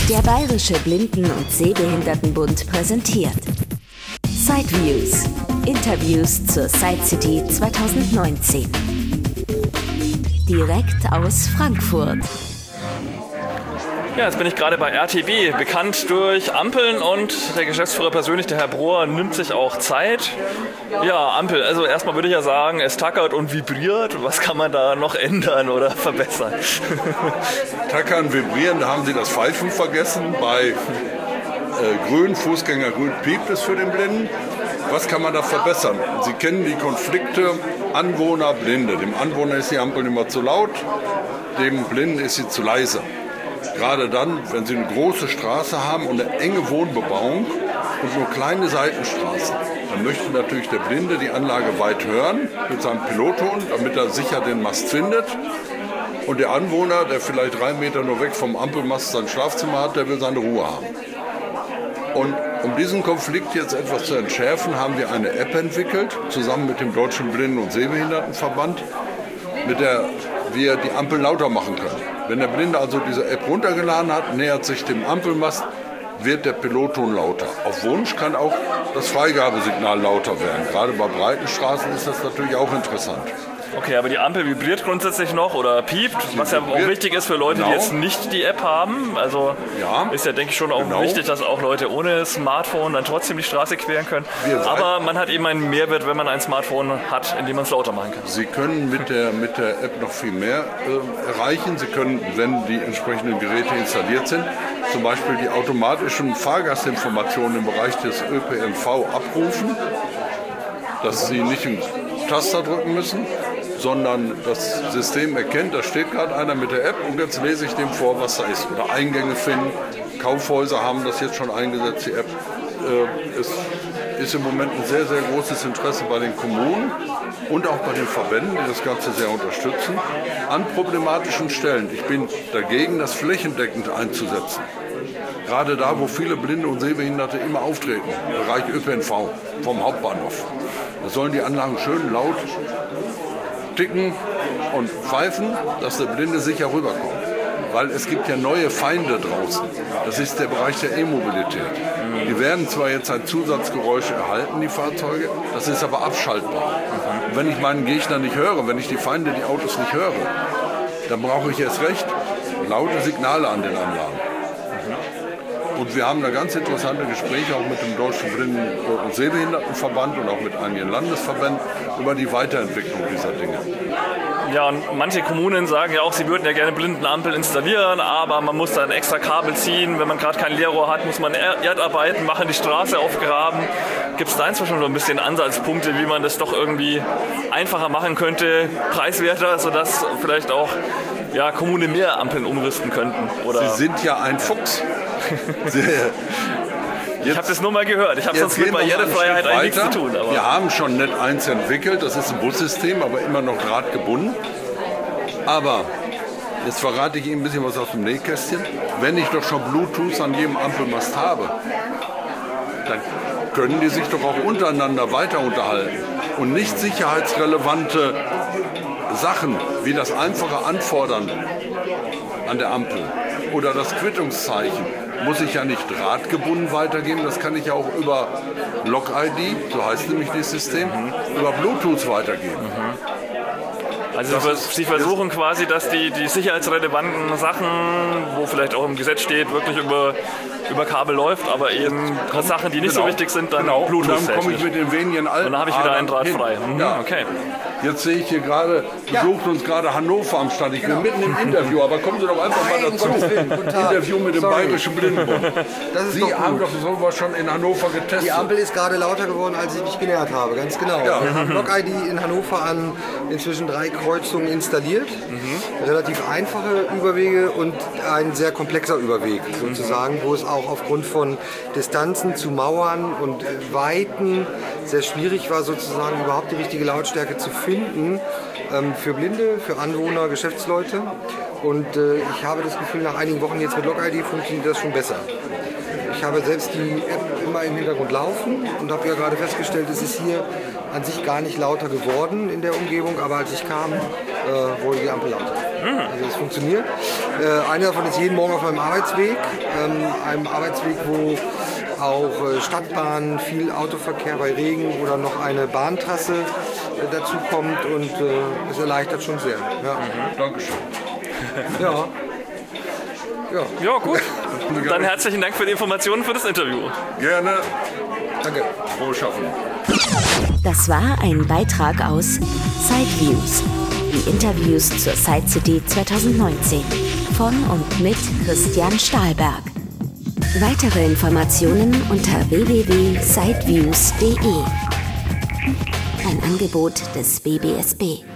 Der Bayerische Blinden- und Sehbehindertenbund präsentiert Sideviews. Interviews zur Side City 2019. Direkt aus Frankfurt. Ja, jetzt bin ich gerade bei RTB, bekannt durch Ampeln, und der Geschäftsführer persönlich, der Herr Brohr, nimmt sich auch Zeit. Ja, Ampel, also erstmal würde ich ja sagen, es tackert und vibriert. Was kann man da noch ändern oder verbessern? Tackern, vibrieren, da haben Sie das Pfeifen vergessen. Bei grün, Fußgänger grün, piept es für den Blinden. Was kann man da verbessern? Sie kennen die Konflikte Anwohner, Blinde. Dem Anwohner ist die Ampel immer zu laut, dem Blinden ist sie zu leise. Gerade dann, wenn Sie eine große Straße haben und eine enge Wohnbebauung und nur kleine Seitenstraßen, dann möchte natürlich der Blinde die Anlage weit hören mit seinem Pilotton, damit er sicher den Mast findet. Und der Anwohner, der vielleicht 3 Meter nur weg vom Ampelmast sein Schlafzimmer hat, der will seine Ruhe haben. Und um diesen Konflikt jetzt etwas zu entschärfen, haben wir eine App entwickelt, zusammen mit dem Deutschen Blinden- und Sehbehindertenverband, mit der wir die Ampel lauter machen können. Wenn der Blinde also diese App runtergeladen hat, nähert sich dem Ampelmast, wird der Pilotton lauter. Auf Wunsch kann auch das Freigabesignal lauter werden. Gerade bei breiten Straßen ist das natürlich auch interessant. Okay, aber die Ampel vibriert grundsätzlich noch oder piept, was ja auch wichtig ist für Leute, die jetzt nicht die App haben. Also ist ja, denke ich, schon auch wichtig, dass auch Leute ohne Smartphone dann trotzdem die Straße queren können. Aber man hat eben einen Mehrwert, wenn man ein Smartphone hat, in dem man es lauter machen kann. Sie können mit der App noch viel mehr erreichen. Sie können, wenn die entsprechenden Geräte installiert sind, zum Beispiel die automatischen Fahrgastinformationen im Bereich des ÖPNV abrufen, dass Sie nicht einen Taster drücken müssen, sondern das System erkennt, da steht gerade einer mit der App und jetzt lese ich dem vor, was da ist. Oder Eingänge finden. Kaufhäuser haben das jetzt schon eingesetzt, die App. Es ist im Moment ein sehr, sehr großes Interesse bei den Kommunen und auch bei den Verbänden, die das Ganze sehr unterstützen, an problematischen Stellen. Ich bin dagegen, das flächendeckend einzusetzen. Gerade da, wo viele Blinde und Sehbehinderte immer auftreten, im Bereich ÖPNV, vom Hauptbahnhof. Da sollen die Anlagen schön laut ticken und pfeifen, dass der Blinde sicher rüberkommt. Weil es gibt ja neue Feinde draußen. Das ist der Bereich der E-Mobilität. Die werden zwar jetzt ein Zusatzgeräusch erhalten, die Fahrzeuge, das ist aber abschaltbar. Und wenn ich meinen Gegner nicht höre, wenn ich die Feinde, die Autos nicht höre, dann brauche ich erst recht laute Signale an den Anlagen. Und wir haben da ganz interessante Gespräche auch mit dem Deutschen Blinden- und Sehbehindertenverband und auch mit einigen Landesverbänden über die Weiterentwicklung dieser Dinge. Ja, und manche Kommunen sagen ja auch, sie würden ja gerne Blindenampel installieren, aber man muss dann extra Kabel ziehen. Wenn man gerade kein Leerrohr hat, muss man Erdarbeiten machen, die Straße aufgraben. Gibt es da inzwischen schon ein bisschen Ansatzpunkte, wie man das doch irgendwie einfacher machen könnte, preiswerter, sodass vielleicht auch Kommunen mehr Ampeln umrüsten könnten? Oder? Sie sind ja ein Fuchs. Ich habe das nur mal gehört. Ich habe sonst mit Barrierefreiheit eigentlich nichts zu tun. Aber wir haben schon Net 1 entwickelt. Das ist ein Bussystem, aber immer noch drahtgebunden. Aber jetzt verrate ich Ihnen ein bisschen was aus dem Nähkästchen. Wenn ich doch schon Bluetooth an jedem Ampelmast habe, dann können die sich doch auch untereinander weiter unterhalten. Und nicht sicherheitsrelevante Sachen wie das einfache Anfordern an der Ampel oder das Quittungszeichen muss ich ja nicht drahtgebunden weitergeben, das kann ich ja auch über Log-ID, so heißt nämlich das System, über Bluetooth weitergeben. Also Sie versuchen quasi, dass die sicherheitsrelevanten Sachen, wo vielleicht auch im Gesetz steht, wirklich über Kabel läuft, aber eben Sachen, die nicht so wichtig sind, dann Bluetooth. Und dann komme ich mit den wenigen alten. Und dann habe ich wieder einen Draht frei. Ja. Okay. Jetzt sehe ich hier gerade, besucht uns gerade Hannover am Stand. Ich bin mitten im Interview, aber kommen Sie doch einfach mal dazu. Interview mit dem Bayerischen Blindenbund. Sie haben doch sowas schon in Hannover getestet. Die Ampel ist gerade lauter geworden, als ich mich genähert habe, ganz genau. Ja. Wir haben Log-ID in Hannover an inzwischen 3 Kreuzungen installiert. Relativ einfache Überwege und ein sehr komplexer Überweg sozusagen, wo es auch aufgrund von Distanzen zu Mauern und Weiten sehr schwierig war, sozusagen überhaupt die richtige Lautstärke zu finden. Für Blinde, für Anwohner, Geschäftsleute. Und ich habe das Gefühl, nach einigen Wochen jetzt mit Log-ID funktioniert das schon besser. Ich habe selbst die App immer im Hintergrund laufen und habe ja gerade festgestellt, es ist hier an sich gar nicht lauter geworden in der Umgebung, aber als ich kam, wurde die Ampel lauter. Also es funktioniert. Einer davon ist jeden Morgen auf meinem Arbeitsweg. Einem Arbeitsweg, wo auch Stadtbahn, viel Autoverkehr bei Regen oder noch eine Bahntrasse dazu kommt und es erleichtert schon sehr. Ja. Dankeschön. Ja. Ja, gut. Dann herzlichen Dank für die Informationen für das Interview. Gerne. Danke. Frohes Schaffen. Das war ein Beitrag aus Sideviews, die Interviews zur Side City 2019 von und mit Christian Stahlberg. Weitere Informationen unter www.sideviews.de. Ein Angebot des BBSB.